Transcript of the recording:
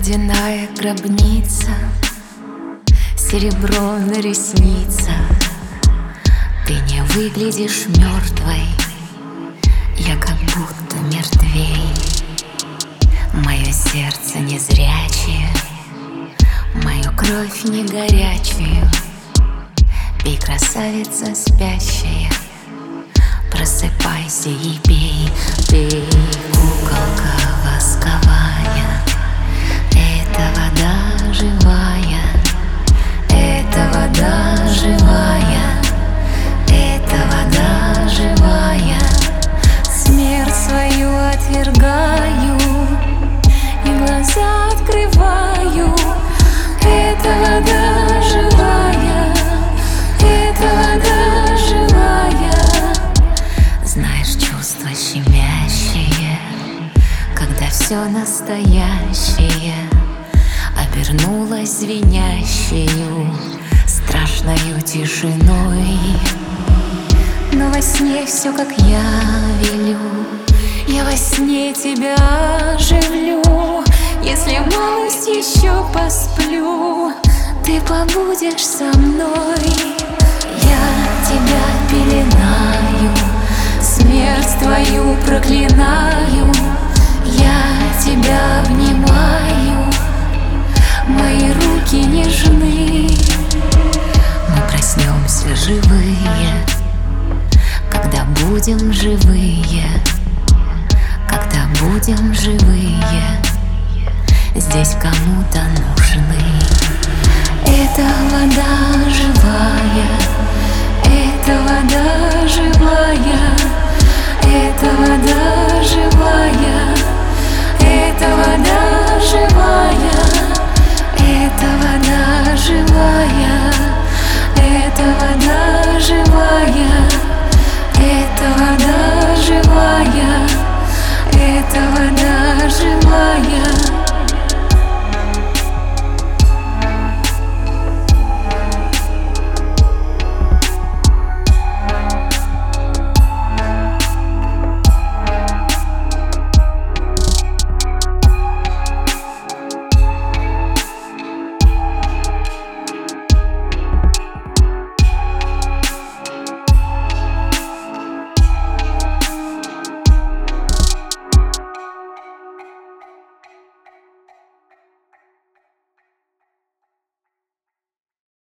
Водяная гробница, серебро на ресницах. Ты не выглядишь мертвой, я как будто мертвей. Мое сердце незрячее, мою кровь не горячую. Пей, красавица спящая, просыпайся и пей. Ты куколка восковая, это вода живая, это вода живая, это вода живая. Смерть свою отвергаю и глаза открываю. Это вода живая, это вода живая. Знаешь, чувство щемящее, когда все настоящее обернулось звенящею, страшною тишиной. Но во сне все, как я велю, я во сне тебя оживлю. Если малость еще посплю, ты побудешь со мной. Я тебя пеленаю, смерть твою проклинаю. Я тебя обнимаю, мои руки нежны. Мы проснемся живые, когда будем живые, когда будем живые, здесь кому-то нужны. Это вода живая, это вода живая, это вода живая, это вода живая, это вода живая, это вода живая, это вода живая, это вода живая.